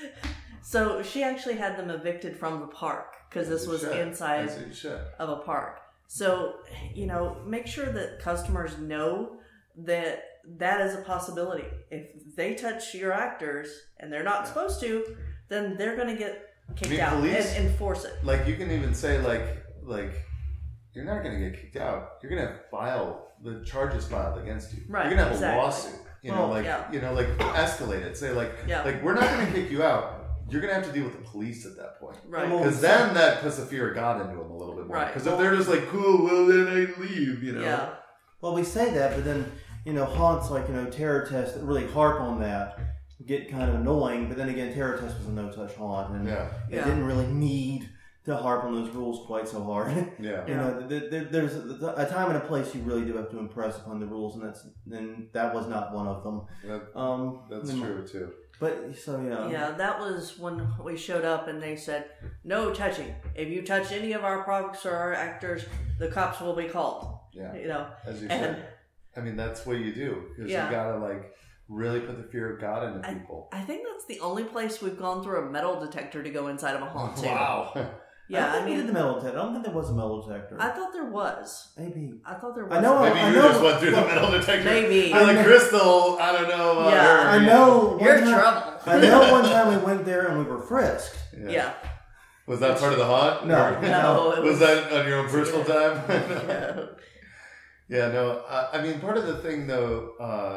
So she actually had them evicted from the park. Because this was inside of a park. So, you know, make sure that customers know that is a possibility. If they touch your actors and they're not supposed to, then they're going to get kicked out and enforce it. Like, you can even say, like you're not going to get kicked out. You're going to file the charges filed against you. Right. You're going to have a lawsuit. You know, escalate it. Say, like, we're not going to kick you out. You're going to have to deal with the police at that point. Right. Because then that puts the fear of God into them a little bit more. Right. Because if they're just like, cool, well, then I leave, you know. Yeah. Well, we say that, but then, you know, haunts like, you know, Terror Test that really harp on that get kind of annoying. But then again, Terror Test was a no-touch haunt, and it didn't really need to harp on those rules quite so hard. Yeah. You know, there's a time and a place you really do have to impress upon the rules, and that was not one of them. That's true, too. But, so, yeah. Yeah, that was when we showed up and they said, no touching. If you touch any of our products or our actors, the cops will be called. Yeah. You know? As you said. I mean, that's what you do. Because you gotta, like, really put the fear of God into people. I think that's the only place we've gone through a metal detector to go inside of a haunt, too. Wow. Yeah, I mean, we did the metal detector. I don't think there was a metal detector. I thought there was. Maybe. I thought there was. Maybe you just went through the metal detector. Maybe. You're like, Crystal, I don't know. I know. You're in trouble. I know one time we went there and we were frisked. Yeah. Was that part of the haunt? No. Was that on your own personal time? Yeah, no. I mean, part of the thing, though,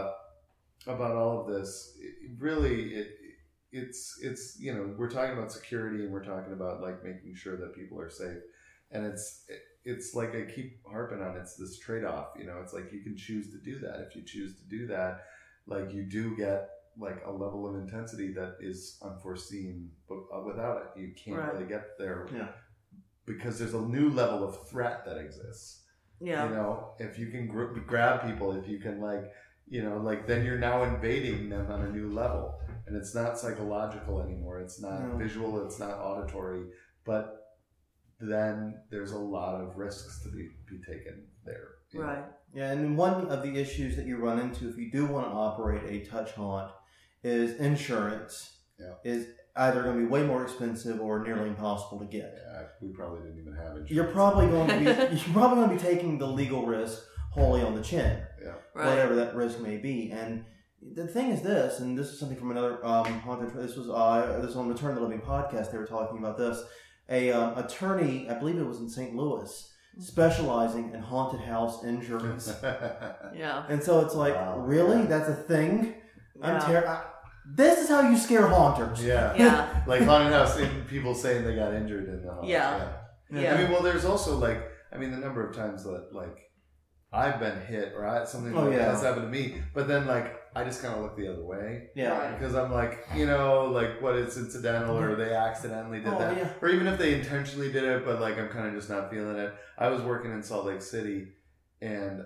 about all of this, it's you know, we're talking about security and we're talking about, like, making sure that people are safe, and it's like I keep harping on, it's this trade-off, you know. It's like you can choose to do that. If you choose to do that, like, you do get, like, a level of intensity that is unforeseen, but without it you can't really get there. Because there's a new level of threat that exists. Yeah. You know, if you can grab people, if you can, like, you know, like, then you're now invading them on a new level. And it's not psychological anymore. It's not visual. It's not auditory. But then there's a lot of risks to be taken there. Right. Yeah, and one of the issues that you run into if you do want to operate a touch haunt is insurance. Yeah. Is either going to be way more expensive or nearly impossible to get. Yeah, we probably didn't even have insurance. You're probably going to be taking the legal risk wholly on the chin. Yeah. Right. Whatever that risk may be. And the thing is this, and this is something from another haunted. This was on Return to the Living podcast. They were talking about this. A attorney, I believe it was in St. Louis, specializing in haunted house injuries. Yeah. And so it's like, really, that's a thing. Yeah. This is how you scare haunters. Yeah. Yeah. Like haunted house, people saying they got injured in the haunt. Yeah. I mean, well, there's also, like, I mean, the number of times that, like, I've been hit or something like that has happened to me, but then, like, I just kind of look the other way. Yeah. Because I'm like, you know, like, what, it's incidental or they accidentally did that. Yeah. Or even if they intentionally did it, but, like, I'm kind of just not feeling it. I was working in Salt Lake City and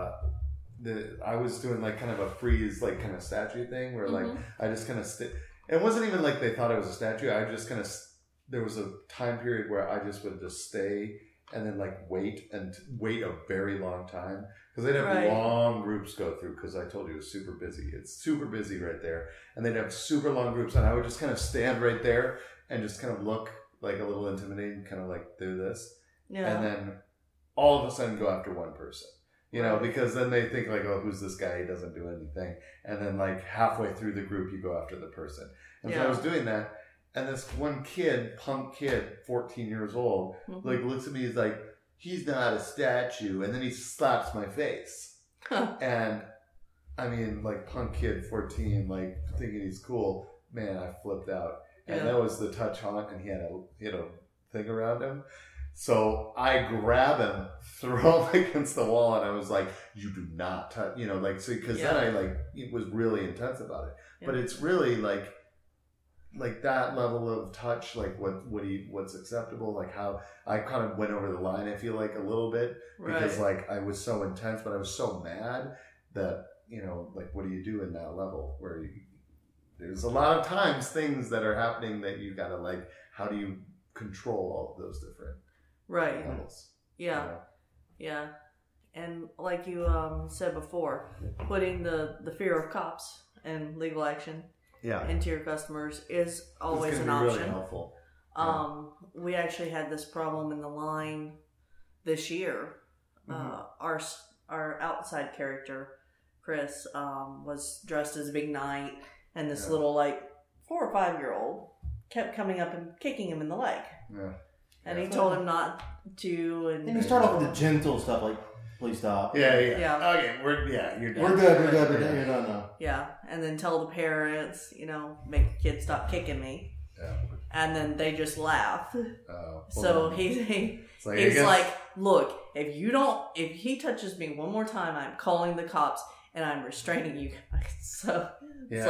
I was doing, like, kind of a freeze, like, kind of statue thing where, like, I just kind of it wasn't even like they thought it was a statue. I just kind of, there was a time period where I just would just stay and then, like, wait a very long time. Because they'd have long groups go through, because I told you it was super busy. It's super busy right there. And they'd have super long groups, and I would just kind of stand right there and just kind of look, like, a little intimidating, kind of, like, do this. Yeah. And then all of a sudden go after one person. You know, because then they think, like, oh, who's this guy? He doesn't do anything. And then, like, halfway through the group, you go after the person. And so I was doing that. And this one kid, punk kid, 14 years old, like, looks at me, he's like, he's not a statue. And then he slaps my face. And I mean, like punk kid, 14, like thinking he's cool. Man, I flipped out. And that was the touch haunt, and he had a thing around him. So I grab him, throw him against the wall, and I was like, "You do not touch," so because then I it was really intense about it. Yeah. But it's really like that level of touch, like what's acceptable, like how I kind of went over the line. I feel like a little bit because like I was so intense, but I was so mad that like what do you do in that level where there's a lot of times things that are happening that you gotta like, how do you control all of those different levels? Yeah. And like you said before, putting the fear of cops and legal action into your customers is always an option. Really helpful. We actually had this problem in the line this year. Our outside character, Chris, was dressed as a big knight, and this little 4 or 5-year-old kept coming up and kicking him in the leg. Yeah. And he told him not to. And he started off with the gentle stuff, like, please stop. Yeah. Okay, you're done. We're good. You're done now. Yeah, and then tell the parents, make the kid stop kicking me. Yeah. And then they just laugh. So he's like, look, if he touches me one more time, I'm calling the cops and I'm restraining you guys. So it's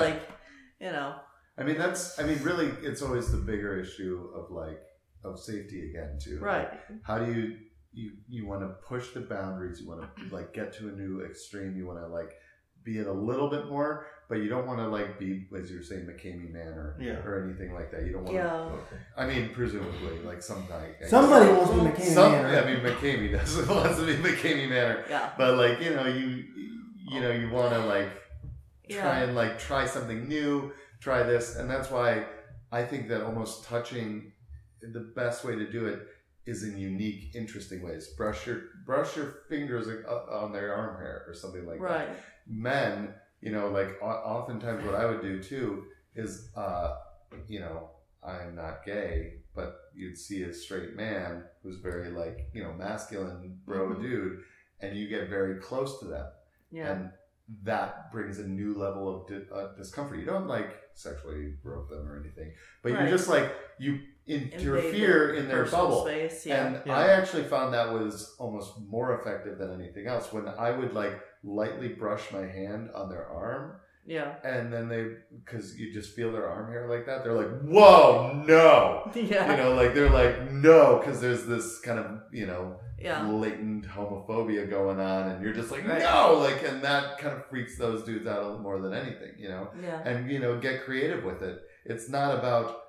I mean, really, it's always the bigger issue of safety again too. Right. Like, how do you want to push the boundaries? You want to get to a new extreme. You want to be it a little bit more, but you don't want to be, as you're saying, McCamey Manor or anything like that. You don't want to. I mean, presumably, somebody wants to be McCamey Manor. I mean, McCamey does wants to be McCamey Manor. Yeah. But you want to try something new. Try this, and that's why I think that almost touching, the best way to do it is in unique, interesting ways. Brush your fingers on their arm hair or something like that. Men, oftentimes what I would do too is, I'm not gay, but you'd see a straight man who's very masculine bro dude, and you get very close to them. Yeah. And that brings a new level of discomfort. You don't sexually grope them or anything, but you just you interfere in their bubble. Space, and I actually found that was almost more effective than anything else when I would lightly brush my hand on their arm. Yeah. And then because you just feel their arm hair like that, they're like, whoa, no. Yeah. They're like, no, because there's this kind of, latent homophobia going on, and you're just like, no, and that kind of freaks those dudes out more than anything, Yeah. And, get creative with it. It's not about,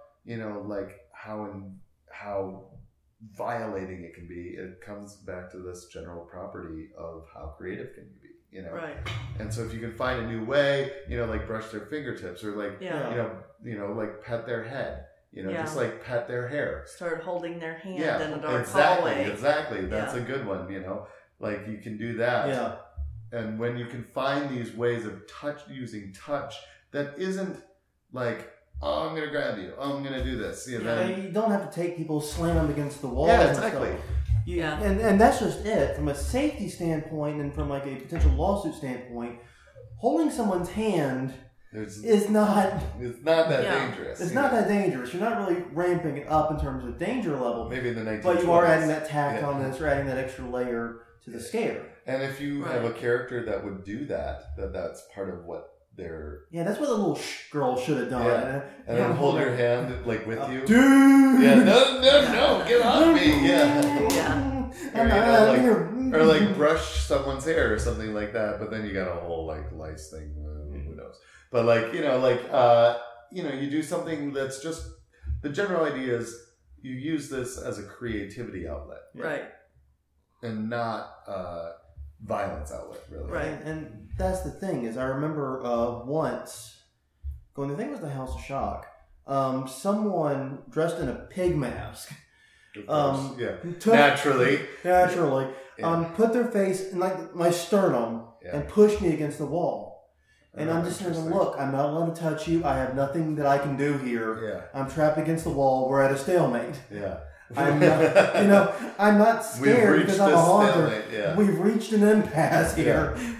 how violating it can be. It comes back to this general property of how creative can you be. Right. And so if you can find a new way, brush their fingertips or pet their head, just pet their hair. Start holding their hand in a dark hallway. Exactly. That's a good one, you can do that. Yeah. And when you can find these ways of using touch that isn't oh, I'm going to grab you. Oh, I'm going to do this. You don't have to take people, slam them against the wall. Yeah, exactly. And that's just it. From a safety standpoint and from a potential lawsuit standpoint, holding someone's hand is not... It's not that dangerous. It's not that dangerous. You're not really ramping it up in terms of danger level. Maybe in the 1920s. But you are adding that tact on this, or adding that extra layer to the scare. And if you have a character that would do that's part of what they're... Yeah, that's what the little girl should have done. Yeah. And then hold your hand with you. Dude! Yeah, no, get off me. Yeah. Or brush someone's hair or something like that, but then you got a whole lice thing. Who knows? But you do something that's just... The general idea is you use this as a creativity outlet. Right. And not... violence outlet, really. Right, and that's the thing, is I remember once going, I think it was the House of Shock, someone dressed in a pig mask. Of course, naturally, put their face in my sternum and pushed me against the wall. And I'm just saying, look, I'm not allowed to touch you. I have nothing that I can do here. Yeah. I'm trapped against the wall. We're at a stalemate. Yeah. I'm not scared because I'm a haunter. We've reached an impasse here.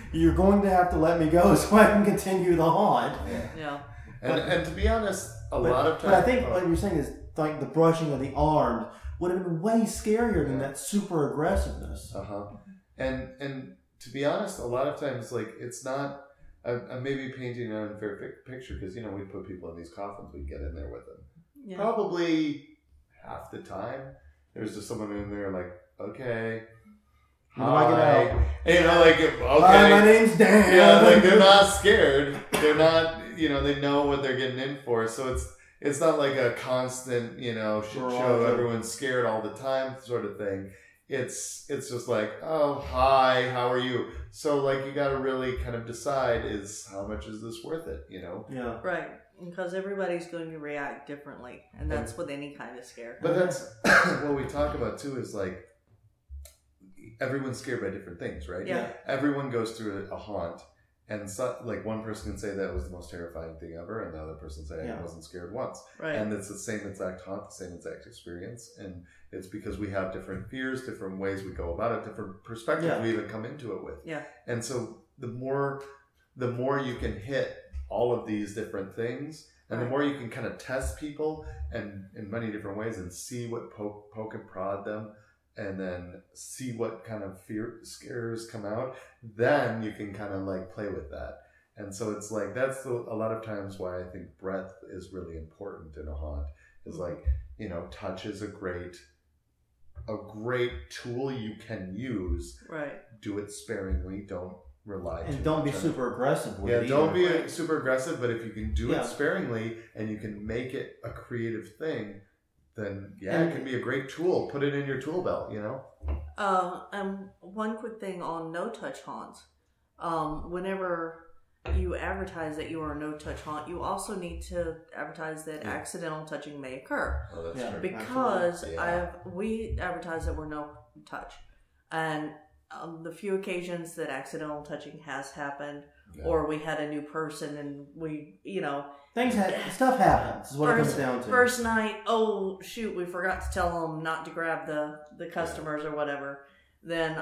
You're going to have to let me go so I can continue the haunt. Yeah. And to be honest, a lot of times. But I think what you're saying is like the brushing of the arms would have been way scarier than that super aggressiveness. And to be honest, a lot of times, like, it's not. I'm maybe painting an unfair picture because we put people in these coffins, we get in there with them. Yeah. Probably half the time, there's just someone in there like, okay. How do I get out? Like, okay. Hi, my name's Dan. Yeah, like they're not scared. They're not, they know what they're getting in for. So it's not like a constant, shit show, everyone's scared all the time sort of thing. It's just like, oh, hi, how are you? So, like, you got to really kind of decide how much is this worth it, Yeah. Right. Because everybody's going to react differently. And that's with any kind of scare. But that's what we talk about, too, is like, everyone's scared by different things, right? Yeah. Everyone goes through a haunt, and like one person can say that was the most terrifying thing ever, and the other person say I wasn't scared once. Right. And it's the same exact haunt, the same exact experience, and it's because we have different fears, different ways we go about it, different perspectives we even come into it with. Yeah. And so the more you can hit all of these different things, and the more you can kind of test people and in many different ways and see what poke and prod them, and then see what kind of scares come out, then you can kind of like play with that. And so it's like, that's a lot of times why I think breath is really important in a haunt. Is like, touch is a great tool you can use. Right. Do it sparingly. Don't rely And too don't be much super aggressive with it. don't be Right. super aggressive, but if you can do it sparingly and you can make it a creative thing, then it can be a great tool. Put it in your tool belt, And one quick thing on no-touch haunts. Whenever you advertise that you are a no-touch haunt, you also need to advertise that accidental touching may occur. Oh, that's true. Because we advertise that we're no-touch. And the few occasions that accidental touching has happened, or we had a new person and we, stuff happens is what it comes down to. First night, oh shoot, we forgot to tell them not to grab the customers or whatever. Then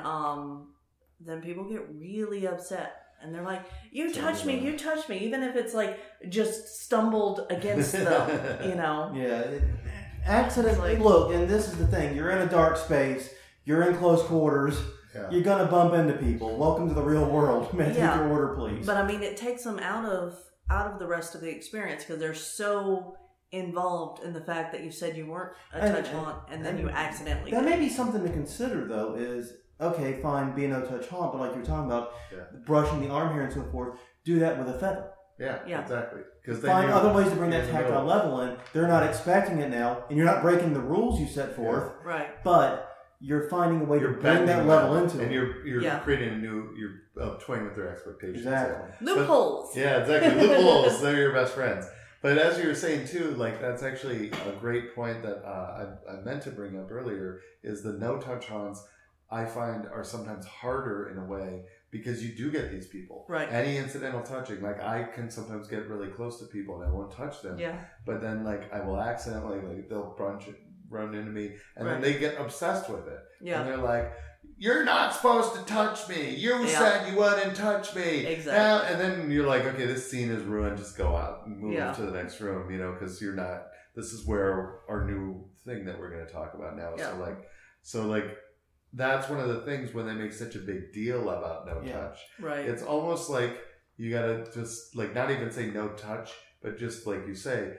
people get really upset and they're like, you touched me, even if it's like just stumbled against them, Yeah, accidentally. Look, and this is the thing: you're in a dark space, you're in close quarters. Yeah. You're gonna bump into people. Welcome to the real world. May I take your order, please? But I mean, it takes them out of the rest of the experience because they're so involved in the fact that you said you weren't a touch haunt and then you accidentally. That may be something to consider, though. Is okay, fine, be a no touch haunt, but like you're talking about, brushing the arm hair and so forth, do that with a feather. Yeah. Exactly. Because find other ways to bring that tactile level in. They're not expecting it now, and you're not breaking the rules you set forth. Yeah. Right. But you're finding a way to bring that level into it. And you're creating you're toying with their expectations. Exactly. Loopholes. Exactly. Loopholes. They're your best friends. But as you were saying too, like that's actually a great point that I meant to bring up earlier, is the no-touch haunts I find are sometimes harder in a way because you do get these people. Right. Any incidental touching, like I can sometimes get really close to people and I won't touch them. Yeah. But then like I will accidentally, like they'll run into me and then they get obsessed with it. Yeah. And they're like, you're not supposed to touch me. You said you wouldn't touch me. Exactly. And then you're like, okay, this scene is ruined. Just go out and move to the next room, because you're not, this is where our new thing that we're going to talk about now. Yeah. So like that's one of the things when they make such a big deal about no touch. Right. It's almost like you got to just like not even say no touch, but just like you say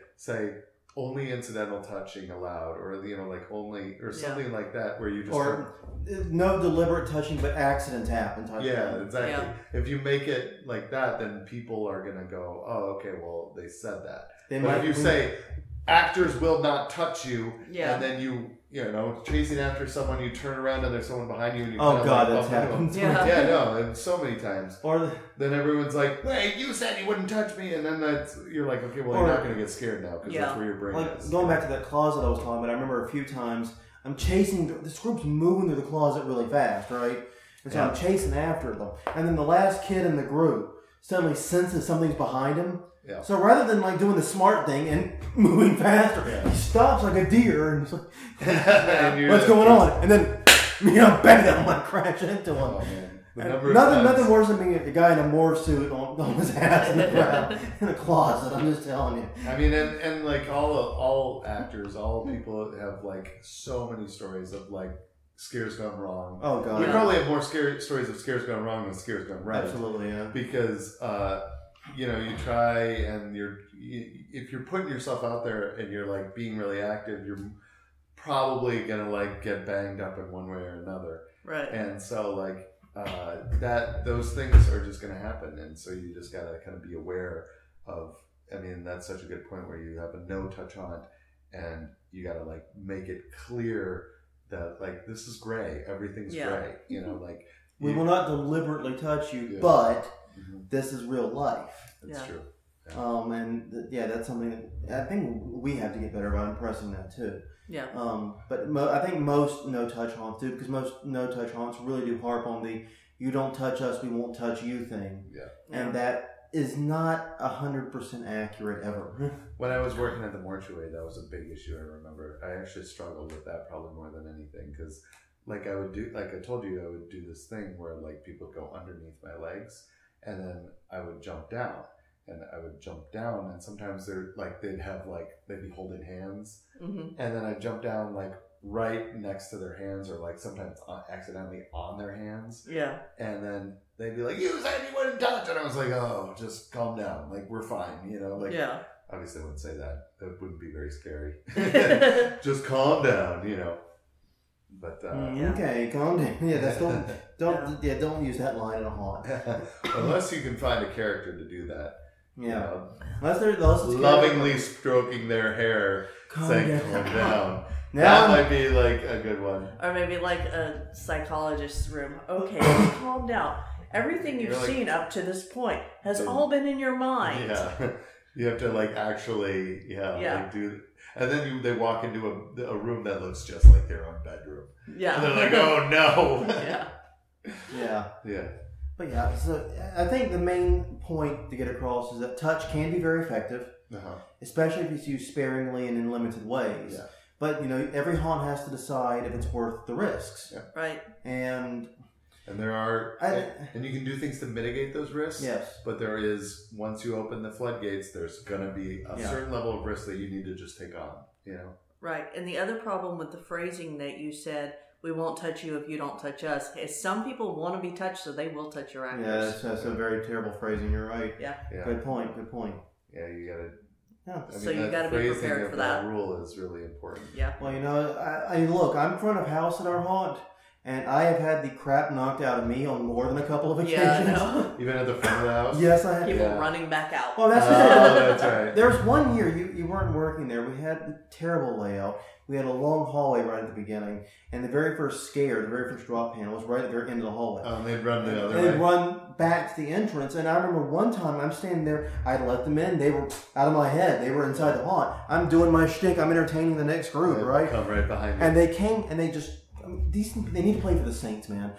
only incidental touching allowed, or like only, or something like that, where you just no deliberate touching, but accidents happen. Exactly. Yeah. If you make it like that, then people are gonna go, oh, okay, well they said that. But if you say actors will not touch you, and then you chasing after someone, you turn around and there's someone behind you, and you that's happened. And so many times. Or then everyone's like, wait, you said you wouldn't touch me, and then you're like, okay, well, you're not going to get scared now because that's where your brain is. Going back to that closet I was talking about, I remember a few times I'm chasing this group's moving through the closet really fast, right? And so I'm chasing after them, and then the last kid in the group suddenly senses something's behind him. Yeah. So rather than like doing the smart thing and moving faster, he stops like a deer and he's like, "What's going on?" And then, bang! I'm like crash into him. Oh, man. The number of Nothing times- worse than being a guy in a morph suit on his ass in the ground in a closet. I'm just telling you. I mean, and like all actors, all people have like so many stories of like scares gone wrong. Oh god. We probably have more stories of scares gone wrong than scares gone right. Absolutely, yeah. Because you try and if you're putting yourself out there and you're like being really active, you're probably gonna like get banged up in one way or another. Right. And so like those things are just gonna happen, and so you just gotta kind of be aware of. I mean, that's such a good point where you have a no touch haunt, and you gotta like make it clear that like this is gray, everything's gray. Like We will not deliberately touch you, Yeah. but this is real life. That's true. That's something that I think we have to get better about impressing that too. Yeah. But I think most no-touch haunts do, because most no-touch haunts really do harp on the "you don't touch us, we won't touch you" thing. Yeah. And that is not 100% accurate ever. When I was working at the mortuary, that was a big issue. I remember I actually struggled with that probably more than anything, because like I told you, I would do this thing where like people would go underneath my legs, and then I would jump down. And I would jump down, and sometimes they'd be holding hands, and then I'd jump down like right next to their hands, or like sometimes accidentally on their hands. Yeah. And then they'd be like, "You said you wouldn't touch," and I was like, "Oh, just calm down. Like we're fine." Like obviously I wouldn't say that. That wouldn't be very scary. Just calm down. But okay, calm down. Yeah, that's don't use that line in a haunt. unless you can find a character to do that. Yeah. Unless they're lovingly stroking their hair, saying calm down. Now that might be like a good one. Or maybe like a psychologist's room. Okay, calm down. Everything you've seen up to this point has all been in your mind. Yeah. You have to like actually, like do. And then they walk into a room that looks just like their own bedroom. Yeah. And they're like, "Oh no." Yeah. But yeah, so I think the main point to get across is that touch can be very effective, especially if it's used sparingly and in limited ways. Yeah. But every haunt has to decide if it's worth the risks. Yeah. Right. And there are, and you can do things to mitigate those risks. Yes. But there is, once you open the floodgates, there's going to be a certain level of risk that you need to just take on. Right. And the other problem with the phrasing that you said, "We won't touch you if you don't touch us," is some people want to be touched, so they will touch your actors. Yeah, that's a very terrible phrasing. You're right. Yeah. Good point. Yeah, you got to. Yeah. So you got to be prepared for that. That rule is really important. Yeah. Well, look, I'm front of house at our haunt, and I have had the crap knocked out of me on more than a couple of occasions. Yeah, I know. Even at the front of the house? Yes, I have. People running back out. Well, that's that's right. There's one year you weren't working there. We had a terrible layout. We had a long hallway right at the beginning, and the very first scare, the very first drop panel was right at the very end of the hallway. And they'd run the other way. They'd run back to the entrance, and I remember one time I'm standing there, I'd let them in, they were out of my head, they were inside the haunt. I'm doing my shtick, I'm entertaining the next group, right? Come right behind you. And they came, and they just, they need to play for the Saints, man.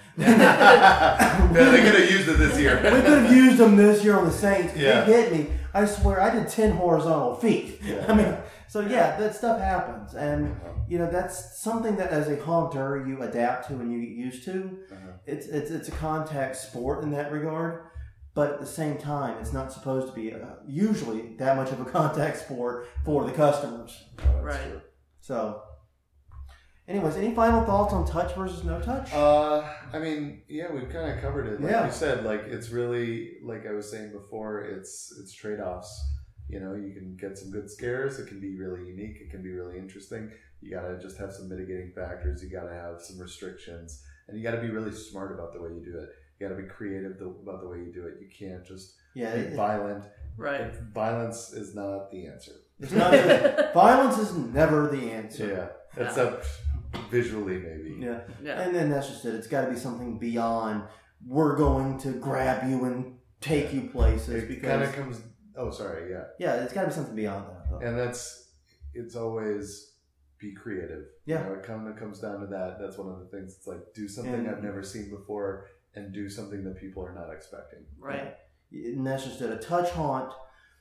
Yeah, they could have used it this year. We could have used them this year on the Saints. Yeah. They hit me. I swear, I did 10 horizontal feet. Yeah. I mean, so that stuff happens. And, that's something that as a haunter, you adapt to and you get used to. It's a contact sport in that regard. But at the same time, it's not supposed to be usually that much of a contact sport for the customers. Right. True. So, anyways, any final thoughts on touch versus no touch? I mean, we've kind of covered it. Like you said, like it's really, like I was saying before, it's trade-offs. You can get some good scares. It can be really unique. It can be really interesting. You got to just have some mitigating factors. You got to have some restrictions. And you got to be really smart about the way you do it. You got to be creative about the way you do it. You can't just be violent. Right. Violence is not the answer. It's not. Violence is never the answer. Yeah. Except visually, maybe. Yeah. And then that's just it. It's got to be something beyond, we're going to grab you and take you places. It kind of comes... Oh, sorry, yeah. Yeah, it's got to be something beyond that, though. And it's always be creative. Yeah. It comes down to that. That's one of the things. It's like, do something I've never seen before and do something that people are not expecting. Right. And that's just it. A touch haunt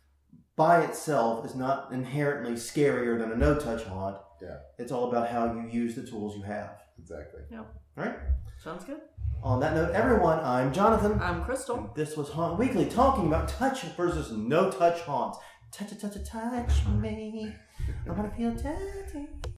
by itself is not inherently scarier than a no-touch haunt. Yeah. It's all about how you use the tools you have. Exactly. Yeah. All right? Sounds good. On that note, everyone, I'm Jonathan. I'm Crystal. And this was Haunt Weekly, talking about touch versus no touch haunts. Touch me. I want to feel touchy.